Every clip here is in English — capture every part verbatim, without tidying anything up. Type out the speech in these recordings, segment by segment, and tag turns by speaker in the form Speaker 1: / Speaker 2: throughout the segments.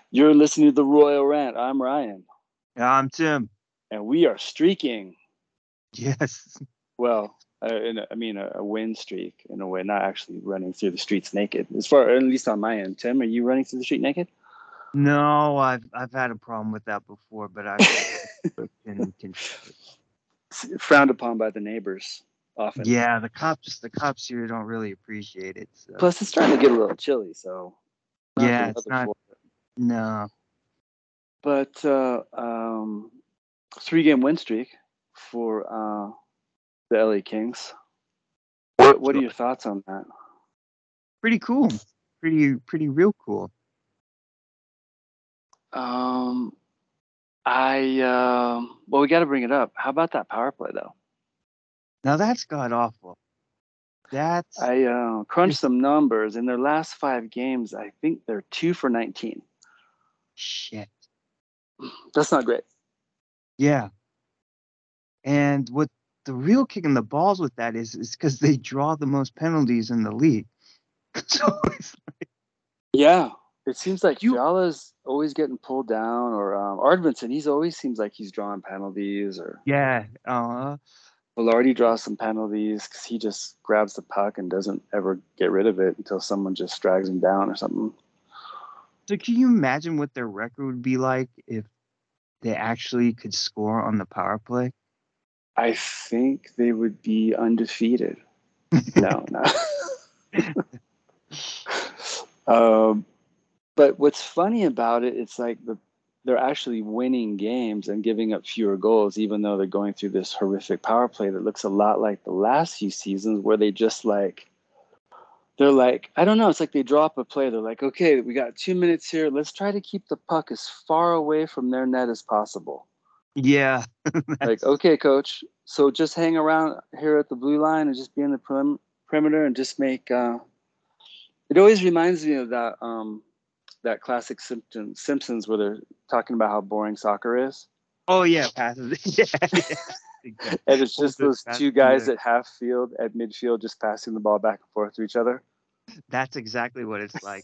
Speaker 1: You're listening to the Royal Rant. I'm Ryan,
Speaker 2: Yeah, I'm Tim.
Speaker 1: and we are streaking.
Speaker 2: Yes.
Speaker 1: Well, uh, in a, I mean, a, a win streak in a way, not actually running through the streets naked. As far, at least on my end, Tim, are you running through the street naked?
Speaker 2: No, I've I've had a problem with that before, but I can can fix it.
Speaker 1: Frowned upon by the neighbors often.
Speaker 2: Yeah, the cops the cops here don't really appreciate it. So
Speaker 1: Plus, it's starting to get a little chilly, so not the
Speaker 2: yeah, it's
Speaker 1: weather
Speaker 2: not
Speaker 1: for it.
Speaker 2: no.
Speaker 1: But uh, um, three game win streak for uh, the L A Kings. What What are
Speaker 2: So
Speaker 1: your thoughts on that?
Speaker 2: pretty cool. Pretty pretty real cool.
Speaker 1: Um, I um, well, we got to bring it up. How about that power play though?
Speaker 2: Now that's god awful. That's
Speaker 1: I uh, crunched
Speaker 2: just
Speaker 1: some numbers. In their last five games, I think they're two for nineteen.
Speaker 2: shit.
Speaker 1: That's not great.
Speaker 2: Yeah. And what the real kick in the balls with that is is because they draw the most penalties in the league. So it's
Speaker 1: Yeah, it seems like
Speaker 2: you
Speaker 1: Fiala's always getting pulled down, or um, Ardvinson. He's always seems like he's drawing penalties, or
Speaker 2: yeah, uh
Speaker 1: Velarde draws some penalties because he just grabs the puck and doesn't ever get rid of it until someone just drags him down or something.
Speaker 2: so can you imagine what their record would be like if they actually could score on the power play?
Speaker 1: I think they would be undefeated. No, no. um, but what's funny about it, it's like the they're actually winning games and giving up fewer goals, even though they're going through this horrific power play that looks a lot like the last few seasons, where they just like they're like I don't know. It's like they drop a play. They're like, okay, we got two minutes here. Let's try to keep the puck as far away from their net as possible.
Speaker 2: Yeah,
Speaker 1: Like,
Speaker 2: that's
Speaker 1: okay, coach. So just hang around here at the blue line and just be in the perim- perimeter and just make. Uh... It always reminds me of that um, that classic Simpsons Simpsons where they're talking about how boring soccer is,
Speaker 2: oh yeah, passes. Yeah, yeah, exactly.
Speaker 1: and it's
Speaker 2: Hold
Speaker 1: just
Speaker 2: it,
Speaker 1: those
Speaker 2: pass
Speaker 1: two
Speaker 2: from
Speaker 1: guys
Speaker 2: there.
Speaker 1: at half field at midfield just passing the ball back and forth to each other.
Speaker 2: That's exactly what it's like.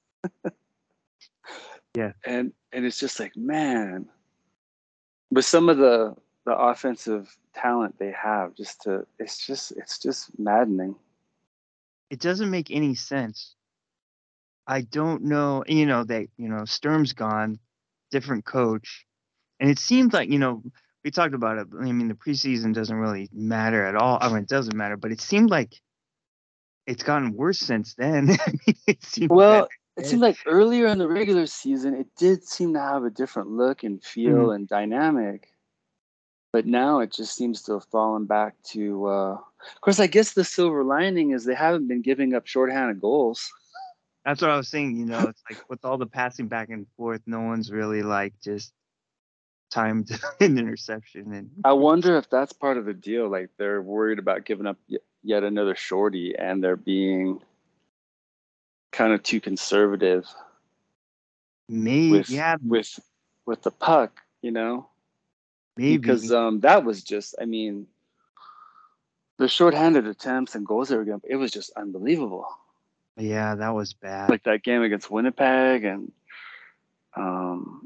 Speaker 2: Yeah,
Speaker 1: And and it's just like, man, with some of the the offensive talent they have, just to it's just it's just maddening.
Speaker 2: it doesn't make any sense. I don't know. You know, they, you know, Sturm's gone, different coach, and it seems like, you know, we talked about it. I mean, the preseason doesn't really matter at all. I mean, it doesn't matter, but it seemed like it's gotten worse since then. I mean, it seemed better
Speaker 1: Well, it
Speaker 2: then.
Speaker 1: seemed like earlier in the regular season, it did seem to have a different look and
Speaker 2: Mhm.
Speaker 1: feel and dynamic. But now it just seems to have fallen back to. Uh, of course, I guess the silver lining is they haven't been giving up shorthanded goals.
Speaker 2: That's what I was saying. You know, it's like with all the passing back and forth, no one's really like just timed an interception. And
Speaker 1: I wonder if that's part of the deal. Like they're worried about giving up yet another shorty, and they're being kind of too conservative
Speaker 2: maybe,
Speaker 1: with
Speaker 2: yeah,
Speaker 1: with with the puck, you know, because
Speaker 2: maybe.
Speaker 1: um, that was just. I mean, the shorthanded attempts and goals they were getting, it was just unbelievable.
Speaker 2: Yeah, that was bad.
Speaker 1: Like that game against Winnipeg, and um,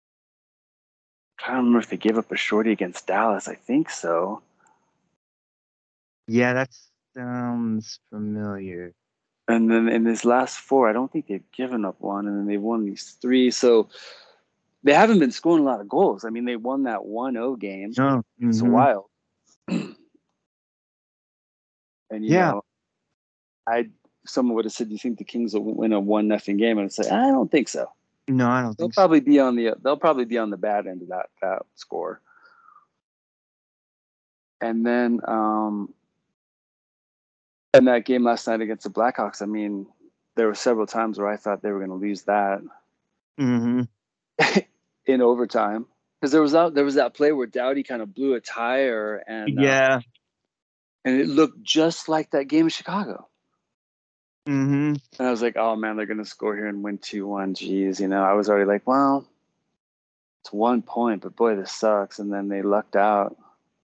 Speaker 1: I don't remember if they gave up a shorty against Dallas. I think so.
Speaker 2: Yeah, that sounds familiar.
Speaker 1: And then in his last four, I don't think they've given up one, and then they won these three. So they haven't been scoring a lot of goals. I mean, they won that one oh game.
Speaker 2: No.
Speaker 1: It's
Speaker 2: Hmm.
Speaker 1: wild. And you
Speaker 2: Yeah.
Speaker 1: know, I someone would have said, "Do you think the Kings will win a one nothing game?" And I'd say, "I don't think so.
Speaker 2: No, I don't
Speaker 1: They'll
Speaker 2: think so.
Speaker 1: probably be on the they'll probably be on the bad end of that that score." And then um, in that game last night against the Blackhawks, I mean, there were several times where I thought they were going to lose that
Speaker 2: Hmm.
Speaker 1: in overtime, because there was that there was that play where Doughty kind of blew a tire, and uh,
Speaker 2: Yeah.
Speaker 1: and it looked just like that game in Chicago.
Speaker 2: Hmm.
Speaker 1: And I was like, oh man, they're going to score here and win two one. Jeez, you know, I was already like, well, it's one point, but boy, this sucks. And then they lucked out.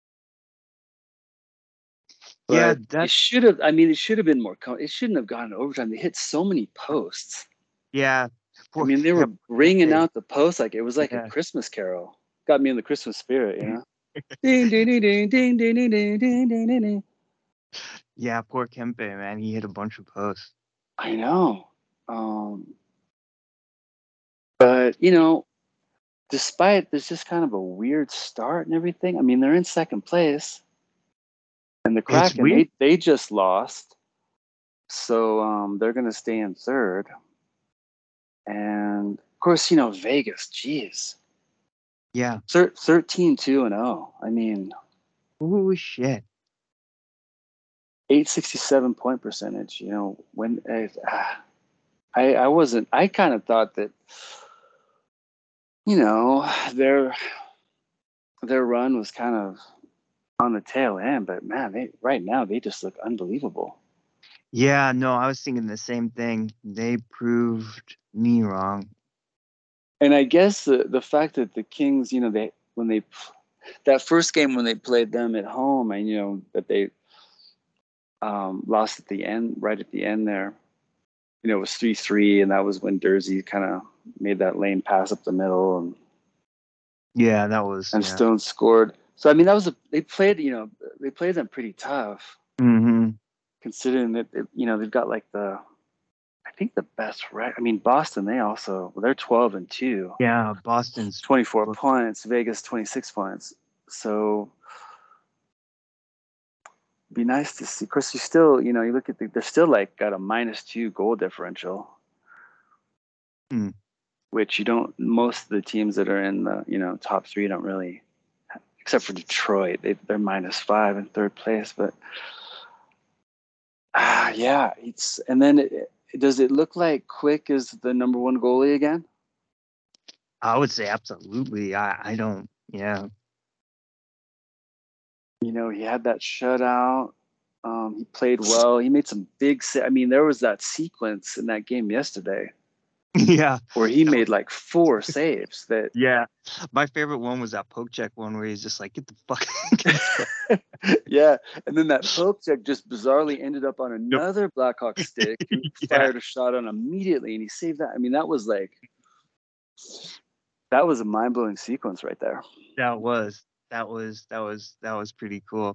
Speaker 2: Yeah,
Speaker 1: But it
Speaker 2: that.
Speaker 1: should have. I mean, it should have been more. It shouldn't have gone to overtime. They hit so many posts.
Speaker 2: Yeah.
Speaker 1: I mean, they were ringing out the post like it was like
Speaker 2: yeah.
Speaker 1: a Christmas carol. Got me in the Christmas spirit, you know. ding, ding, ding, ding, ding, ding, ding, ding, ding, ding, ding.
Speaker 2: Yeah, poor Kempe, man. He hit a bunch of posts.
Speaker 1: I know. Um, but you know, despite there's just kind of a weird start and everything. I mean, they're in second place, and the
Speaker 2: It's
Speaker 1: Kraken
Speaker 2: weird.
Speaker 1: they they just lost, so um, they're going to stay in third. And of course, you know, Vegas. Geez,
Speaker 2: Yeah.
Speaker 1: Thir- thirteen two and oh. I mean,
Speaker 2: Oh shit.
Speaker 1: eight sixty-seven point percentage. You know, when uh, I I wasn't. I kind of thought that, you know, their their run was kind of on the tail end, but man, they right now they just look unbelievable.
Speaker 2: Yeah, no, I was thinking the same thing. They proved me wrong.
Speaker 1: And I guess the the fact that the Kings, you know, they when they that first game when they played them at home, and you know that they um, lost at the end, right at the end there. You know, it was three three, and that was when Dursey kind of made that lane pass up the middle, and
Speaker 2: Yeah, that was
Speaker 1: and
Speaker 2: yeah.
Speaker 1: Stone scored. So I mean, that was a they played, you know, they played them pretty tough,
Speaker 2: Mm-hmm.
Speaker 1: considering that it, you know they've got like the I think the best right. I mean, Boston they also well, they're twelve and two,
Speaker 2: Yeah, Boston's
Speaker 1: twenty-four points. Vegas twenty-six points. So be nice to see. Of course, you still, you know, you look at the, they're still like got a minus two goal differential,
Speaker 2: Hmm.
Speaker 1: which you don't. Most of the teams that are in the, you know, top three don't really, except for Detroit, they they're minus five in third place. But ah, yeah, it's and then it, does it look like Quick is the number one goalie again?
Speaker 2: I would say absolutely. I I don't. Yeah.
Speaker 1: You know, he had that shutout. Um, he played well. He made some big. I mean, there was that sequence in that game yesterday
Speaker 2: Yeah.
Speaker 1: where he made like four saves. That
Speaker 2: Yeah. My favorite one was that poke check one where he's just like, get the fuck. Get the fuck.
Speaker 1: yeah, and then that poke check just bizarrely ended up on
Speaker 2: Yep.
Speaker 1: another Blackhawk stick who
Speaker 2: Yeah.
Speaker 1: fired a shot on immediately, and he saved that. I mean, that was like that was a mind blowing sequence right there.
Speaker 2: That was that was that was that was pretty cool.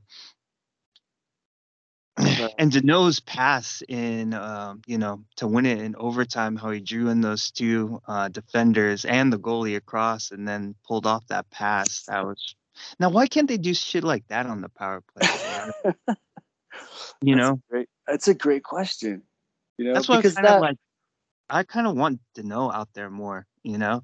Speaker 1: But,
Speaker 2: And Dano's pass in, um, you know, to win it in overtime, how he drew in those two uh, defenders and the goalie across, and then pulled off that pass. That was now. Why can't they do shit like that on the power play? You
Speaker 1: that's a
Speaker 2: know,
Speaker 1: great. That's a great question. You know,
Speaker 2: that's why I
Speaker 1: because
Speaker 2: kind of
Speaker 1: that
Speaker 2: like. I kind of want Dano out there more. You know,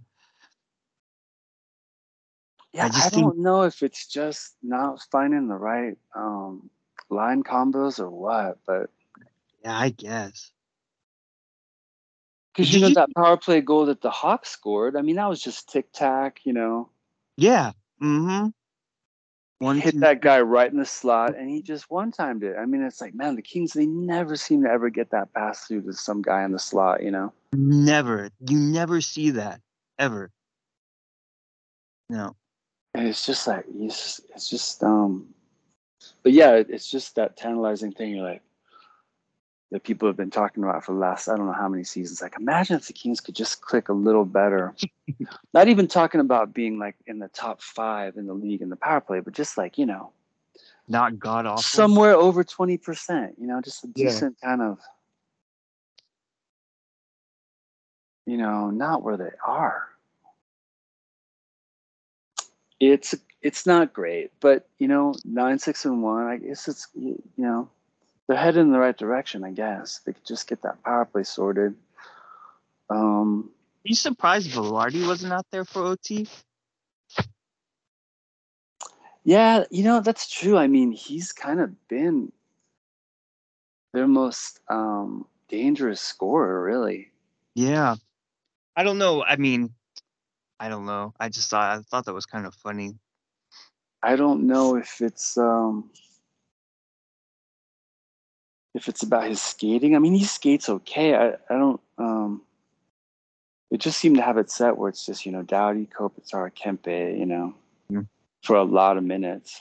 Speaker 2: I
Speaker 1: yeah, I
Speaker 2: just think,
Speaker 1: don't know if it's just not finding the right um, line combos or what, but
Speaker 2: yeah, I guess.
Speaker 1: because you
Speaker 2: Did
Speaker 1: know
Speaker 2: you?
Speaker 1: that power play goal that the Hawks scored, I mean that was just tic tac. You know,
Speaker 2: Yeah. Mm-hmm.
Speaker 1: he
Speaker 2: One,
Speaker 1: hit
Speaker 2: two,
Speaker 1: that
Speaker 2: three.
Speaker 1: guy right in the slot, and he just one timed it. I mean, it's like man, the Kings they never seem to ever get that pass through to some guy in the slot. You know,
Speaker 2: Never. You never see that ever. No.
Speaker 1: and it's just like it's it's just um, but yeah, it, it's just that tantalizing thing. You're like. That people have been talking about for the last I don't know how many seasons. Like, imagine if the Kings could just click a little better. Not even talking about being like in the top five in the league in the power play, but just like you know,
Speaker 2: Not god awful.
Speaker 1: somewhere over twenty percent. You know, just a
Speaker 2: Yeah.
Speaker 1: decent kind of, you know, not where they are. It's it's not great, but you know, nine six and one. I guess it's you know they're headed in the right direction. I guess they could just get that power play sorted. Um,
Speaker 2: Are you surprised Velarde wasn't out there for O T?
Speaker 1: Yeah, you know, that's true. I mean, he's kind of been their most um, dangerous scorer, really.
Speaker 2: Yeah. I don't know. I mean, I don't know. I just thought I thought that was kind of funny.
Speaker 1: I don't know if it's um, if it's about his skating. I mean, he skates okay. I, I don't. Um, it just seemed to have it set where it's just you know Doughty, Kopitar, Kempe, you know,
Speaker 2: Mm.
Speaker 1: for a lot of minutes.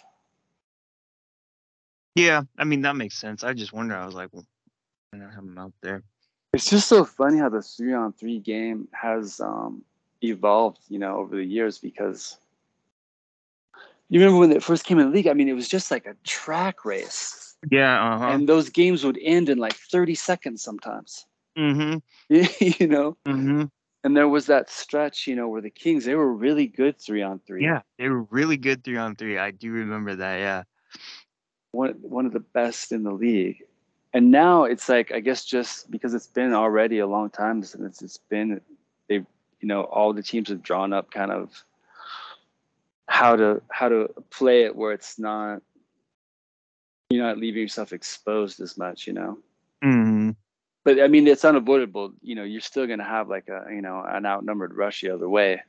Speaker 2: Yeah, I mean that makes sense. I just wonder. I was like, well, why not have him out there?
Speaker 1: It's just so funny how the three on three game has um, evolved, you know, over the years because you remember when it first came in the league, I mean, it was just like a track race.
Speaker 2: Yeah, uh-huh.
Speaker 1: And those games would end in like thirty seconds sometimes.
Speaker 2: Mm-hmm.
Speaker 1: You know?
Speaker 2: Mm-hmm.
Speaker 1: And there was that stretch, you know, where the Kings, they were really good three on three.
Speaker 2: Yeah, they were really good three on three. I do remember that, yeah.
Speaker 1: One one of the best in the league. And now it's like, I guess just because it's been already a long time since it's been, they, you know, all the teams have drawn up kind of how to how to play it where it's not, you're not leaving yourself exposed as much, you know.
Speaker 2: Mm-hmm.
Speaker 1: But I mean, it's unavoidable. You know, you're still going to have like a, you know, an outnumbered rush the other way.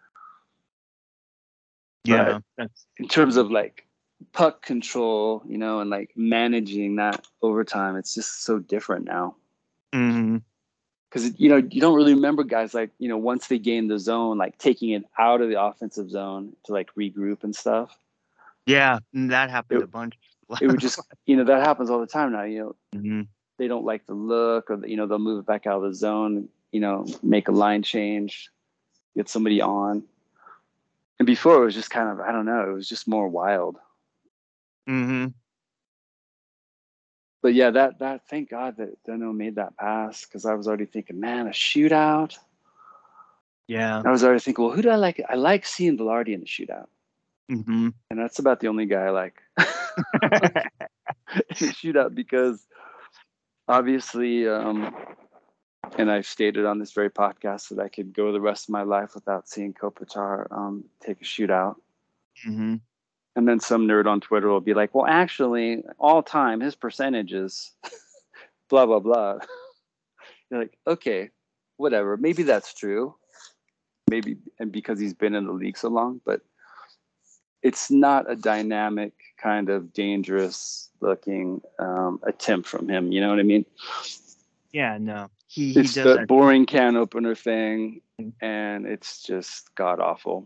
Speaker 1: But
Speaker 2: Yeah, that's
Speaker 1: in terms of like puck control, you know, and like managing that overtime, it's just so different now.
Speaker 2: mm-hmm.
Speaker 1: Because, you know, you don't really remember guys like, you know, once they gain the zone, like taking it out of the offensive zone to like regroup and stuff.
Speaker 2: Yeah, that happened
Speaker 1: It,
Speaker 2: a bunch.
Speaker 1: it would just, you know, that happens all the time now. You know,
Speaker 2: Mm-hmm.
Speaker 1: they don't like the look, or, you know, they'll move it back out of the zone, you know, make a line change, get somebody on. And before it was just kind of, I don't know, it was just more wild.
Speaker 2: Mm-hmm.
Speaker 1: But yeah, that, that, thank God that Deno made that pass, because I was already thinking, man, a shootout.
Speaker 2: Yeah.
Speaker 1: I was already thinking, well, who do I like? I like seeing Velarde in the shootout.
Speaker 2: Mm-hmm.
Speaker 1: And that's about the only guy I like in the shootout, because obviously, um, and I've stated on this very podcast that I could go the rest of my life without seeing Kopitar um, take a shootout.
Speaker 2: Mm-hmm.
Speaker 1: And then some nerd on Twitter will be like, well, actually, all time, his percentage is blah, blah, blah. You're like, okay, whatever. Maybe that's true. Maybe, and because he's been in the league so long, but it's not a dynamic kind of dangerous looking um, attempt from him. You know what I mean?
Speaker 2: Yeah, no. He he
Speaker 1: It's
Speaker 2: does
Speaker 1: the
Speaker 2: that.
Speaker 1: boring can opener thing, and it's just god awful.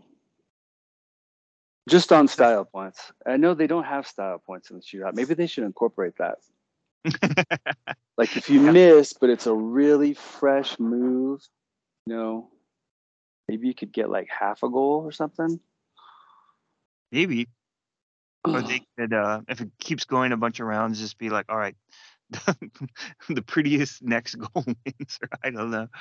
Speaker 1: Just on style points. I know they don't have style points in the shootout. Maybe they should incorporate that. Like if you miss, but it's a really fresh move, you know, maybe you could get like half a goal or something.
Speaker 2: Maybe. Or they could, uh, if it keeps going a bunch of rounds, just be like, all right, the prettiest next goal wins. Or I don't know.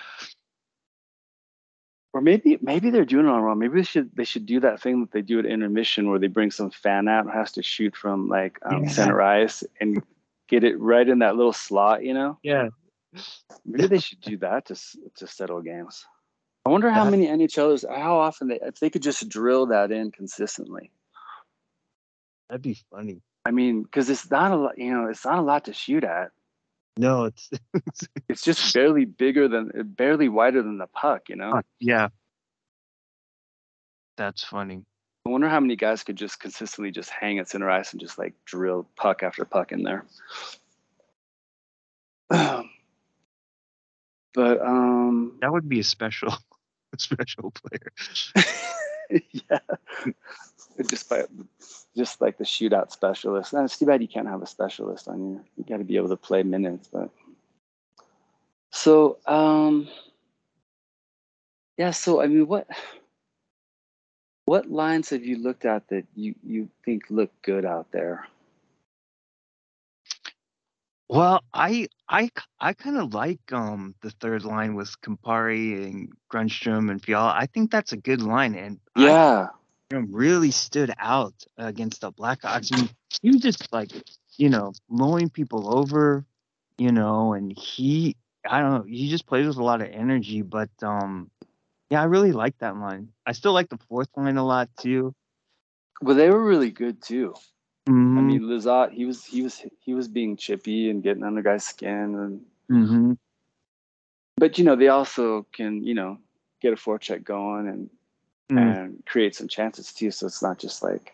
Speaker 1: Or maybe maybe they're doing it all wrong. Maybe they should they should do that thing that they do at intermission where they bring some fan out who has to shoot from like um,
Speaker 2: Yeah.
Speaker 1: center ice and get it right in that little slot, you know?
Speaker 2: Yeah.
Speaker 1: Maybe they should do that to to settle games. I wonder how
Speaker 2: That,
Speaker 1: many N H Lers, how often they, if they could just drill that in consistently.
Speaker 2: that'd be funny.
Speaker 1: I mean, because it's not a lot, you know, it's not a lot to shoot at.
Speaker 2: No, it's
Speaker 1: It's just barely bigger than, barely wider than the puck, you know?
Speaker 2: yeah. That's funny.
Speaker 1: I wonder how many guys could just consistently just hang at center ice and just like drill puck after puck in there. Um, but um,
Speaker 2: That would be a special, a special player.
Speaker 1: yeah, just by just like the shootout specialist. And it's too bad you can't have a specialist on you. You got to be able to play minutes. But so um, yeah. So I mean, what what lines have you looked at that you you think look good out there?
Speaker 2: Well, I I I kind of like um the third line with Campari and Grunstrom and Fiala. I think that's a good line, and I
Speaker 1: Yeah.
Speaker 2: you know, really stood out against the Blackhawks. I mean, he was just like, you know, mowing people over, you know, and he, I don't know, he just plays with a lot of energy. But um, yeah, I really like that line. I still like the fourth line a lot too.
Speaker 1: Well, they were really good too. I
Speaker 2: Mm-hmm.
Speaker 1: mean, Lizotte, he was he was he was being chippy and getting under guys' skin, and
Speaker 2: Mm-hmm.
Speaker 1: but you know they also can, you know, get a forecheck going and
Speaker 2: Mm.
Speaker 1: and create some chances too. So it's not just like,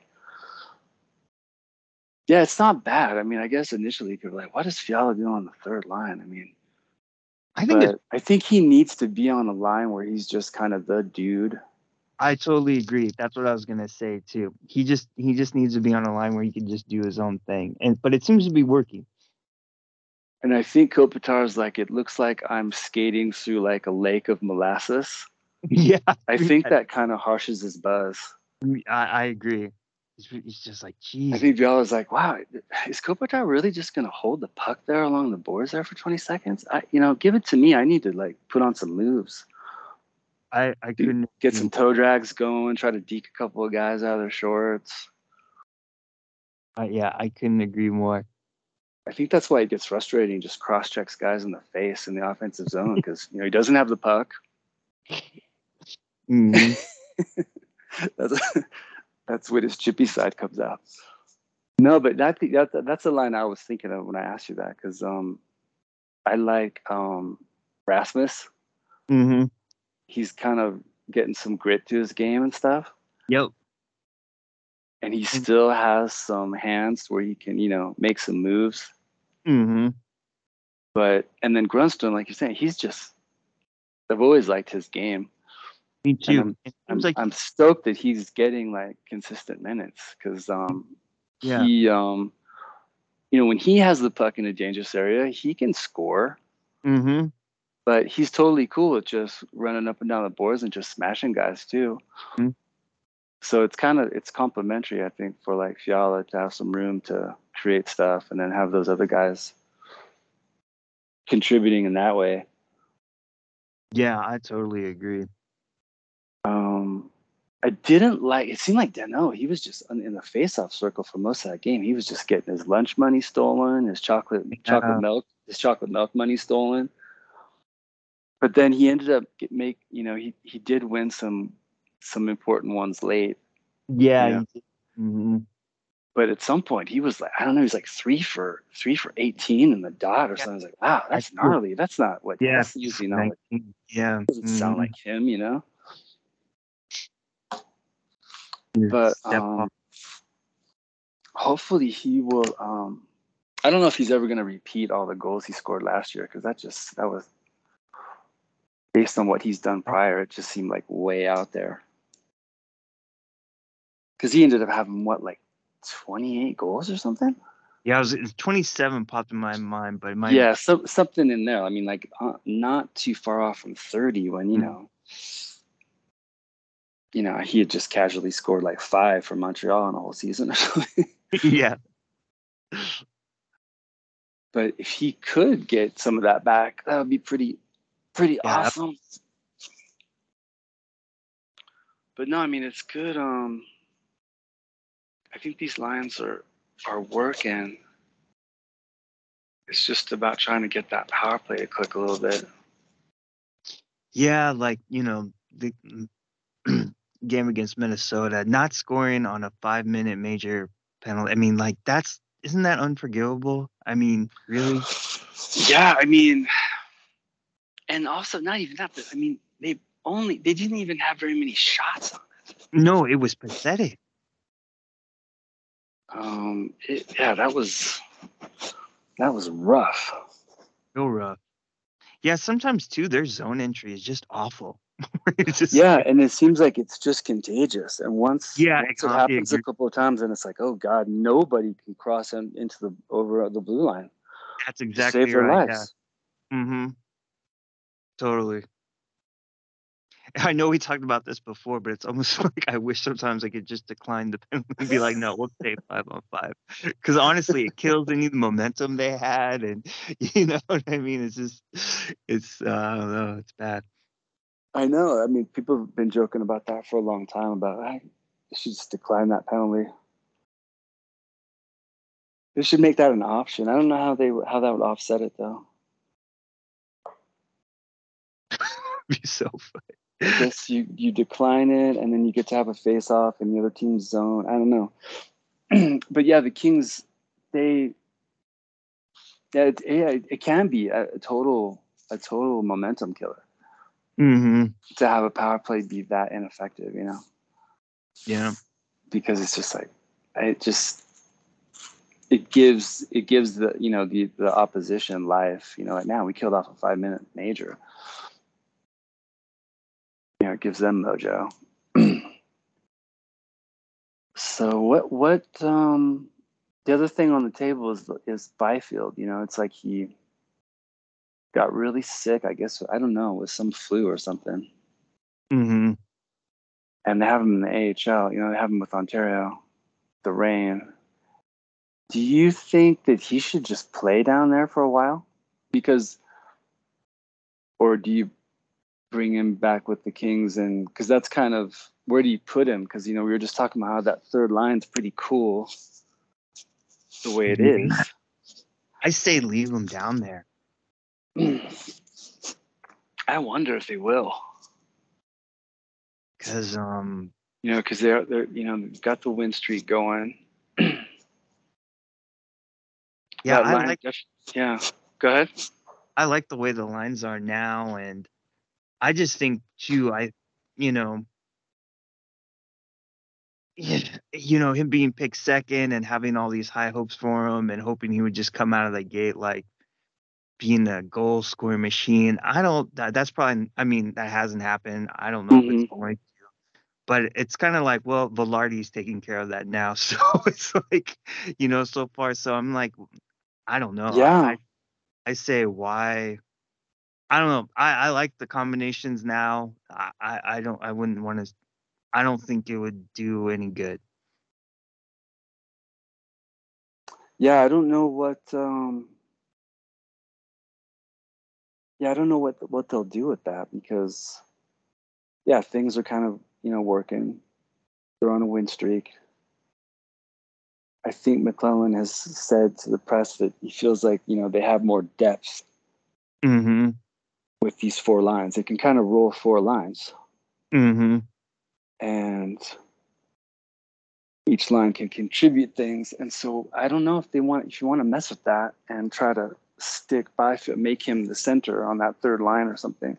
Speaker 1: yeah, it's not bad. I mean, I guess initially people were like, what is Fiala doing on the third line? I mean,
Speaker 2: I think it's.
Speaker 1: but I think he needs to be on a line where he's just kind of the dude.
Speaker 2: I totally agree. That's what I was gonna say too. He just he just needs to be on a line where he can just do his own thing, and but it seems to be working.
Speaker 1: And I think Kopitar's like, it looks like I'm skating through like a lake of molasses.
Speaker 2: Yeah,
Speaker 1: I think that kind of harshes his buzz.
Speaker 2: I, I agree. It's, it's just like,
Speaker 1: I
Speaker 2: Jesus.
Speaker 1: think Viola's like, wow, is Kopitar really just going to hold the puck there along the boards there for twenty seconds? I, you know, give it to me. I need to like put on some moves.
Speaker 2: I, I
Speaker 1: Do,
Speaker 2: couldn't
Speaker 1: get
Speaker 2: agree
Speaker 1: some
Speaker 2: more.
Speaker 1: toe drags going, try to deke a couple of guys out of their shorts.
Speaker 2: I, yeah, I couldn't agree more.
Speaker 1: I think that's why it gets frustrating. Just cross checks guys in the face in the offensive zone because you know he doesn't have the puck.
Speaker 2: Mhm.
Speaker 1: that's that's when his chippy side comes out. No, but that, that that's the line I was thinking of when I asked you that because um, I like um, Rasmus.
Speaker 2: Mhm.
Speaker 1: He's kind of getting some grit to his game and stuff,
Speaker 2: Yep.
Speaker 1: and he still has some hands where he can you know make some moves.
Speaker 2: Mhm.
Speaker 1: But and then Grunstone, like you're saying, he's just I've always liked his game.
Speaker 2: Me
Speaker 1: And
Speaker 2: too.
Speaker 1: I'm
Speaker 2: It seems
Speaker 1: I'm
Speaker 2: like,
Speaker 1: I'm stoked that he's getting like consistent minutes because um
Speaker 2: yeah.
Speaker 1: he um you know when he has the puck in a dangerous area he can score,
Speaker 2: Mhm.
Speaker 1: but he's totally cool with just running up and down the boards and just smashing guys too.
Speaker 2: Mhm.
Speaker 1: So it's kind of it's complimentary I think for like Fiala to have some room to create stuff and then have those other guys contributing in that way.
Speaker 2: Yeah, I totally agree.
Speaker 1: Um, I didn't like. It seemed like Dano. He was just in the face-off circle for most of that game. He was just getting his lunch money stolen, his chocolate chocolate
Speaker 2: Yeah.
Speaker 1: milk, his chocolate milk money stolen. But then he ended up get, make. You know, he he did win some some important ones late.
Speaker 2: Yeah.
Speaker 1: You know,
Speaker 2: You did. Mhm.
Speaker 1: but at some point he was like, I don't know, he's like three for three for eighteen in the dot or
Speaker 2: Yeah.
Speaker 1: something. I was like, wow,
Speaker 2: I
Speaker 1: that's
Speaker 2: feel,
Speaker 1: gnarly. That's not what.
Speaker 2: yeah.
Speaker 1: That's usually not what.
Speaker 2: nineteen. Yeah.
Speaker 1: Doesn't sound
Speaker 2: Mhm.
Speaker 1: like him, you know.
Speaker 2: Yeah,
Speaker 1: But
Speaker 2: step
Speaker 1: um,
Speaker 2: off.
Speaker 1: hopefully he will. Um, I don't know if he's ever going to repeat all the goals he scored last year because that just that was based on what he's done prior. It just seemed like way out there because he ended up having what like twenty-eight goals or something.
Speaker 2: Yeah, I was twenty-seven popped in my mind, but it might have.
Speaker 1: Yeah, so something in there. I mean, like uh, not too far off from thirty when you
Speaker 2: Mm.
Speaker 1: know, you know, he had just casually scored like five for Montreal in a whole season or something.
Speaker 2: Yeah.
Speaker 1: But if he could get some of that back, that would be pretty pretty
Speaker 2: Yeah. That,
Speaker 1: awesome. But no, I mean it's good. Um, I think these lines are are working. It's just about trying to get that power play to click a little bit.
Speaker 2: yeah, like, you know, the game against Minnesota, not scoring on a five minute major penalty. I mean, like, that's, isn't that unforgivable? I mean, really?
Speaker 1: Yeah, I mean, and also not even that, but I mean, they only they didn't even have very many shots on it.
Speaker 2: No, it was pathetic.
Speaker 1: Um, it, yeah, that was that was rough.
Speaker 2: Real rough. Yeah, sometimes too, their zone entry is just awful. It's just
Speaker 1: Yeah,
Speaker 2: like,
Speaker 1: and it seems like it's just contagious. And once
Speaker 2: yeah,
Speaker 1: once it
Speaker 2: I
Speaker 1: happens a
Speaker 2: agree.
Speaker 1: couple of times, and it's like, oh God, nobody can cross in, into the over the blue line
Speaker 2: That's
Speaker 1: to save
Speaker 2: exactly
Speaker 1: their
Speaker 2: right. Yeah.
Speaker 1: lives.
Speaker 2: Mm-hmm. Totally. I know we talked about this before, but it's almost like I wish sometimes I could just decline the penalty and be like, no, we'll stay five on five. Because honestly, it kills any momentum they had. And you know what I mean? It's just, it's, uh, I don't know, it's bad.
Speaker 1: I know. I mean, people have been joking about that for a long time. About I should just decline that penalty. They should make that an option. I don't know how they how that would offset it though.
Speaker 2: Be so
Speaker 1: I
Speaker 2: funny.
Speaker 1: guess you you decline it and then you get to have a face off in the other team's zone. I don't know. But yeah, the Kings they yeah it, yeah, it can be a, a total a total momentum killer
Speaker 2: Mm-hmm.
Speaker 1: to have a power play be that ineffective, you know,
Speaker 2: Yeah.
Speaker 1: because it's just like it just it gives it gives the you know the the opposition life. You know, like now we killed off a five minute major. You know, it gives them mojo. So what what um the other thing on the table is is Byfield. You know, it's like he got really sick. I guess I don't know, with some flu or something.
Speaker 2: Mm-hmm.
Speaker 1: And they have him in the A H L. You know, they have him with Ontario, the Reign. Do you think that he should just play down there for a while? Because, or do you bring him back with the Kings? And because that's kind of, where do you put him? Because, you know, we were just talking about how that third line's pretty cool the way it
Speaker 2: Yeah.
Speaker 1: is.
Speaker 2: I say leave him down there.
Speaker 1: I wonder if they will.
Speaker 2: Because, um,
Speaker 1: You know, because they're, they're, you know, they've got the win streak going.
Speaker 2: yeah,
Speaker 1: That
Speaker 2: I
Speaker 1: line,
Speaker 2: like
Speaker 1: yeah. Go ahead.
Speaker 2: I like the way the lines are now, and I just think too, I, you know, yeah, you know, him being picked second and having all these high hopes for him and hoping he would just come out of the gate like being a goal scoring machine. I don't, that, that's probably, I mean, that hasn't happened. I don't know if it's
Speaker 1: Mm-hmm.
Speaker 2: going to, but it's kind of like, well, Velarde's taking care of that now. So it's like, you know, so far. So I'm like, I don't know. I,
Speaker 1: Yeah.
Speaker 2: I, I say why. I don't know. I, I like the combinations now. I, I, I don't, I wouldn't want to, I don't think it would do any good.
Speaker 1: Yeah, I don't know what um yeah, I don't know what what they'll do with that because yeah, things are kind of, you know, working. They're on a win streak. I think McClellan has said to the press that he feels like, you know, they have more depth
Speaker 2: Mm-hmm.
Speaker 1: with these four lines. They can kind of roll four lines
Speaker 2: Mm-hmm.
Speaker 1: and each line can contribute things. And so I don't know if they want if you want to mess with that and try to stick Byfield, make him the center on that third line or something.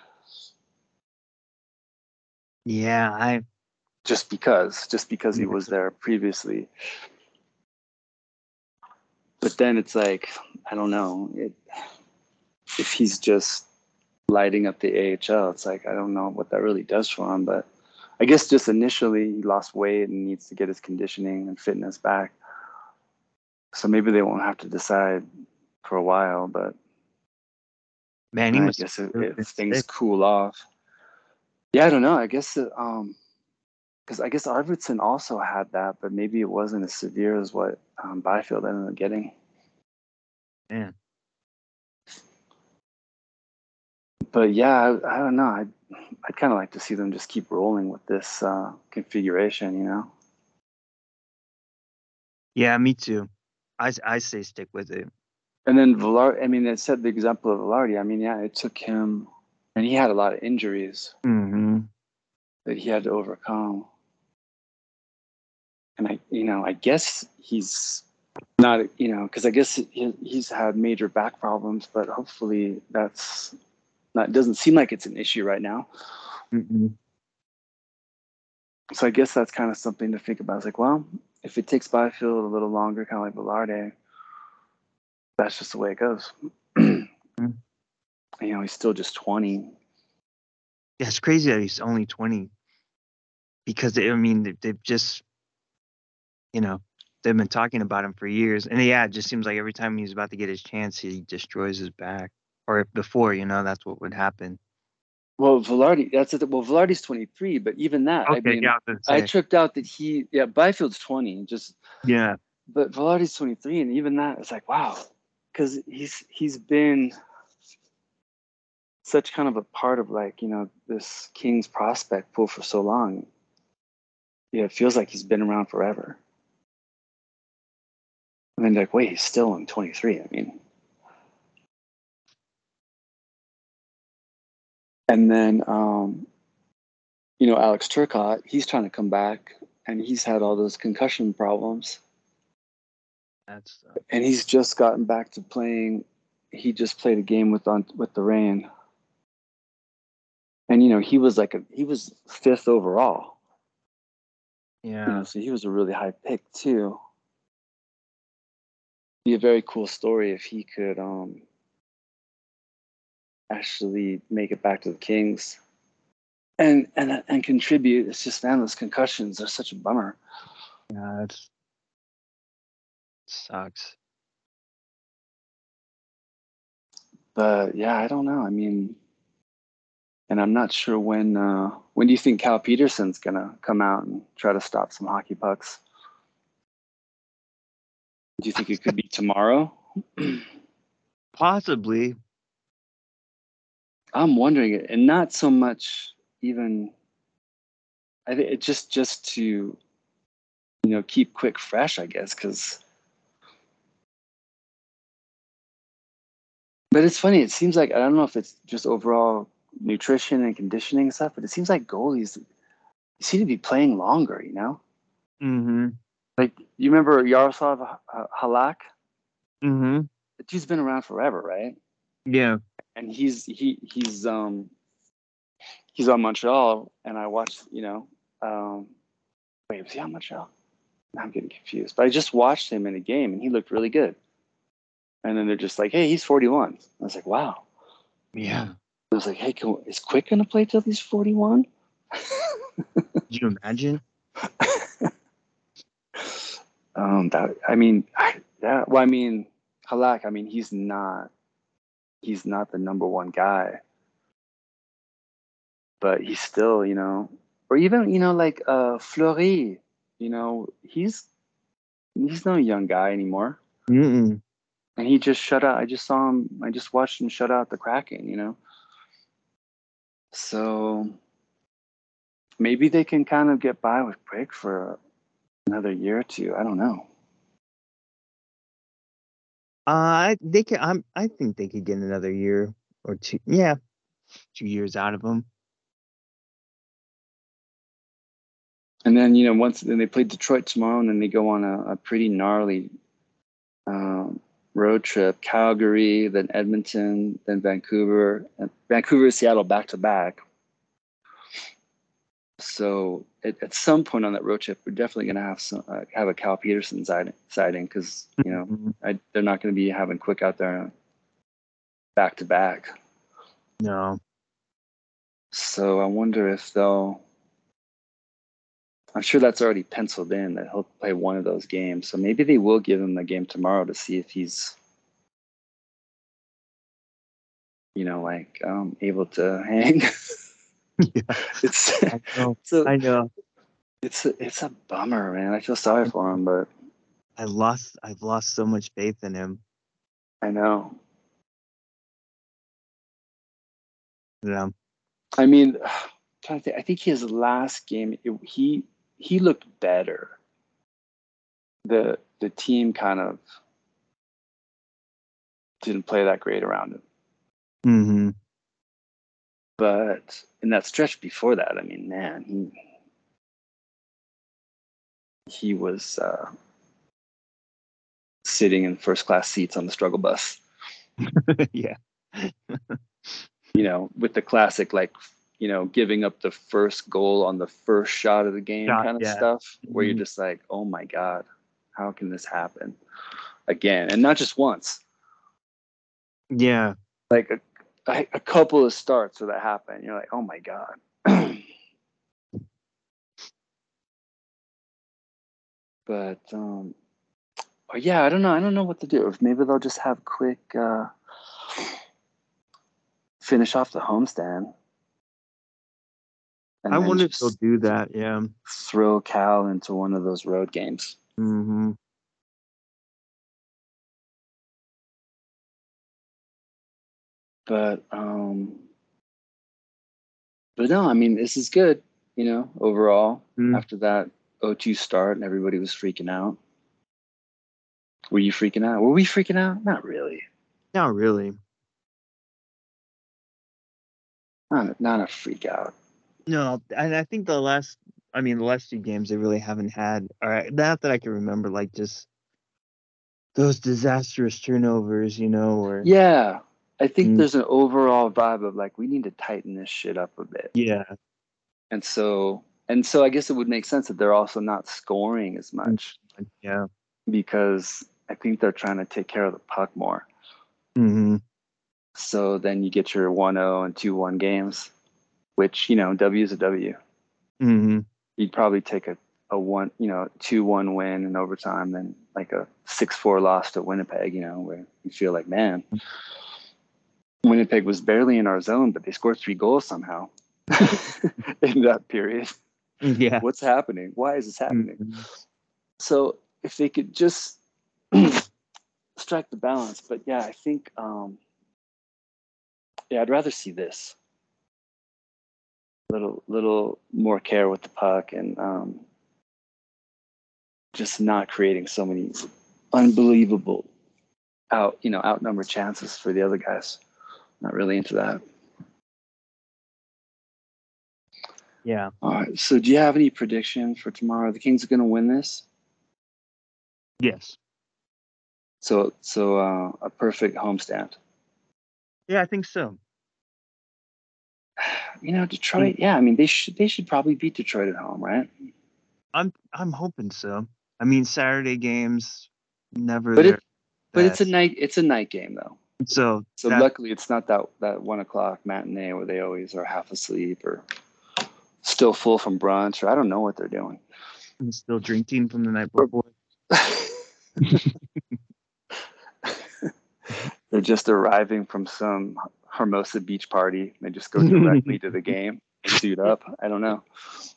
Speaker 2: Yeah, I,
Speaker 1: Just because, just because he
Speaker 2: yeah.
Speaker 1: was there previously. But then it's like, I don't know. It, if he's just lighting up the A H L, it's like, I don't know what that really does for him. But I guess just initially he lost weight and needs to get his conditioning and fitness back. So maybe they won't have to decide for a while. But
Speaker 2: Man, he
Speaker 1: I
Speaker 2: must
Speaker 1: guess if,
Speaker 2: have
Speaker 1: if
Speaker 2: been
Speaker 1: things
Speaker 2: sick.
Speaker 1: cool off, yeah, I don't know. I guess it, um, because I guess Arvidsson also had that, but maybe it wasn't as severe as what um, Byfield ended up getting.
Speaker 2: Man.
Speaker 1: But yeah, I, I don't know. I'd, I'd kind of like to see them just keep rolling with this uh, configuration, you know?
Speaker 2: Yeah, me too. I, I say stick with it.
Speaker 1: And then Velarde, I mean, it said the example of Velarde. I mean, yeah, it took him, and he had a lot of injuries
Speaker 2: Mm-hmm.
Speaker 1: that he had to overcome. And I, you know, I guess he's not, you know, because I guess he, he's had major back problems, but hopefully that's not, doesn't seem like it's an issue right now.
Speaker 2: Mm-hmm.
Speaker 1: So I guess that's kind of something to think about. It's like, well, if it takes Byfield a little longer, kind of like Velarde, that's just the way it goes. You know, he's still just twenty.
Speaker 2: Yeah, it's crazy that he's only twenty because they, I mean, they, they've just, you know, they've been talking about him for years. And yeah, it just seems like every time he's about to get his chance, he destroys his back. Or if before, you know, that's what would happen.
Speaker 1: Well, Velarde, that's it. Well, Velarde's twenty-three, but even that, I
Speaker 2: Okay,
Speaker 1: mean,
Speaker 2: yeah, I was gonna
Speaker 1: I
Speaker 2: say.
Speaker 1: tripped out that he, yeah, Byfield's twenty, just,
Speaker 2: Yeah.
Speaker 1: but Velarde's twenty-three, and even that, it's like, wow, because he's he's been such kind of a part of like, you know, this Kings prospect pool for so long. Yeah, it feels like he's been around forever. And then like, wait, he's still only twenty-three. I mean, and then um, you know, Alex Turcotte, he's trying to come back, and he's had all those concussion problems,
Speaker 2: That's uh,
Speaker 1: and he's just gotten back to playing. He just played a game with on with the Reign, and you know, he was like a he was fifth overall. You know,
Speaker 2: yeah.
Speaker 1: so he was a really high pick too. Be a very cool story if he could um actually make it back to the Kings and and and contribute. It's just, man, those concussions are such a bummer.
Speaker 2: Yeah, that's sucks.
Speaker 1: But yeah, I don't know. I mean, and I'm not sure when. Uh, when do you think Cal Peterson's gonna come out and try to stop some hockey pucks? Do you think it could be tomorrow?
Speaker 2: Possibly.
Speaker 1: I'm wondering it, and not so much even. I think it just just to you know keep Quick fresh, I guess, because. But it's funny. It seems like I don't know if it's just overall nutrition and conditioning stuff, but it seems like goalies seem to be playing longer. You know,
Speaker 2: Mm-hmm.
Speaker 1: like you remember Yaroslav uh, Halak?
Speaker 2: Mm-hmm.
Speaker 1: The dude's been around forever, right?
Speaker 2: Yeah.
Speaker 1: And he's he he's um he's on Montreal, and I watched you know um wait was he on Montreal? I'm getting confused, but I just watched him in a game, and he looked really good. And then they're just like, hey, he's forty-one. I was like, wow.
Speaker 2: Yeah.
Speaker 1: I was like, hey, can, is Quick gonna play till he's forty-one?
Speaker 2: Could you imagine?
Speaker 1: um, that I mean, I, yeah. Well, I mean, Halak. I mean, he's not he's not the number one guy, but he's still, you know, or even you know, like uh, Fleury. You know, he's he's no young guy anymore,
Speaker 2: Mm-mm.
Speaker 1: and he just shut out. I just saw him. I just watched him shut out the Kraken. You know, so maybe they can kind of get by with Quick for another year or two. I don't know.
Speaker 2: Uh, I they can. I'm. I think they could get another year or two. Yeah, two years out of him.
Speaker 1: And then you know, once then they play Detroit tomorrow, and then they go on a, a pretty gnarly um, road trip: Calgary, then Edmonton, then Vancouver, and Vancouver, Seattle, back to back. So at, at some point on that road trip, we're definitely going to have some uh, have a Cal Peterson sighting because you know
Speaker 2: Mhm.
Speaker 1: I, they're not going to be having Quick out there back to back.
Speaker 2: No.
Speaker 1: So I wonder if they'll. I'm sure that's already penciled in that he'll play one of those games. So maybe they will give him the game tomorrow to see if he's, you know, like um, able to hang.
Speaker 2: Yeah.
Speaker 1: it's
Speaker 2: I know.
Speaker 1: so
Speaker 2: I know.
Speaker 1: it's a, it's a bummer, man. I feel sorry for him, but
Speaker 2: I lost. I've lost so much faith in him.
Speaker 1: I know.
Speaker 2: Yeah.
Speaker 1: I mean, trying to think, I think his last game, it, he he looked better. The the team kind of didn't play that great around him.
Speaker 2: Mm-hmm.
Speaker 1: But in that stretch before that, I mean, man, he he was uh, sitting in first class seats on the struggle bus.
Speaker 2: Yeah.
Speaker 1: You know, with the classic like, you know, giving up the first goal on the first shot of the game
Speaker 2: Shot.
Speaker 1: kind of
Speaker 2: Yeah.
Speaker 1: stuff, where you're
Speaker 2: Mhm.
Speaker 1: just like, oh my god, how can this happen again? And not just once,
Speaker 2: Yeah.
Speaker 1: like a, a, a couple of starts where that happened. You're like, oh my god. But um, oh, yeah, I don't know. I don't know what to do. If maybe they'll just have Quick uh, finish off the homestand
Speaker 2: I
Speaker 1: and then
Speaker 2: wonder if they'll
Speaker 1: just
Speaker 2: do that. Yeah.
Speaker 1: throw Cal into one of those road games.
Speaker 2: Mm-hmm.
Speaker 1: But um, but no, I mean this is good. You know, overall
Speaker 2: Mm.
Speaker 1: after that oh two start and everybody was freaking out. Were you freaking out? Were we freaking out? Not really.
Speaker 2: Not really.
Speaker 1: Not not a freak out.
Speaker 2: No, and I think the last. I mean, the last two games they really haven't had. All right, not that I can remember. Like just those disastrous turnovers, you know, or
Speaker 1: Yeah, I think
Speaker 2: mm,
Speaker 1: there's an overall vibe of like we need to tighten this shit up a bit.
Speaker 2: yeah,
Speaker 1: And so and so I guess it would make sense that they're also not scoring as
Speaker 2: mm,
Speaker 1: much
Speaker 2: yeah,
Speaker 1: because I think they're trying to take care of the puck more.
Speaker 2: hmm,
Speaker 1: So then you get your one oh and two one games, which, you know, W is a W.
Speaker 2: hmm,
Speaker 1: You'd probably take a, a one, you know, two one win in overtime than like a six four loss to Winnipeg, you know, where you feel like, man, Winnipeg was barely in our zone, but they scored three goals somehow in that period.
Speaker 2: Yeah.
Speaker 1: What's happening? Why is this happening?
Speaker 2: Mm-hmm.
Speaker 1: So if they could just strike the balance, but yeah, I think, um, yeah, I'd rather see this little, little more care with the puck and um, just not creating so many unbelievable out, you know, outnumbered chances for the other guys. Not really into that.
Speaker 2: Yeah.
Speaker 1: All right. So do you have any prediction for tomorrow? The Kings are going to win this.
Speaker 2: Yes.
Speaker 1: So, so uh, a perfect homestand.
Speaker 2: Yeah, I think so.
Speaker 1: You know, Detroit. Yeah, I mean, they should they should probably beat Detroit at home, right?
Speaker 2: I'm I'm hoping so. I mean, Saturday games never
Speaker 1: But
Speaker 2: their
Speaker 1: it but it's a
Speaker 2: best.
Speaker 1: night it's a night game though.
Speaker 2: So
Speaker 1: So
Speaker 2: that
Speaker 1: luckily, it's not that that one o'clock matinee where they always are half asleep or still full from brunch, or I don't know what they're doing.
Speaker 2: I'm still drinking from the night
Speaker 1: Or-
Speaker 2: before.
Speaker 1: They're just arriving from some Hermosa beach party. They just go directly to the game, suit up. I don't know.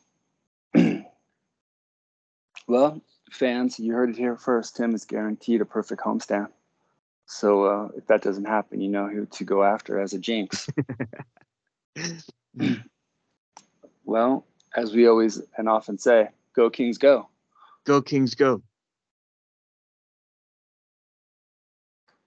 Speaker 1: Well, fans, you heard it here first. Tim is guaranteed a perfect homestand. So uh, if that doesn't happen, you know who to go after as a jinx. Well, as we always and often say, go Kings, go.
Speaker 2: Go Kings, go.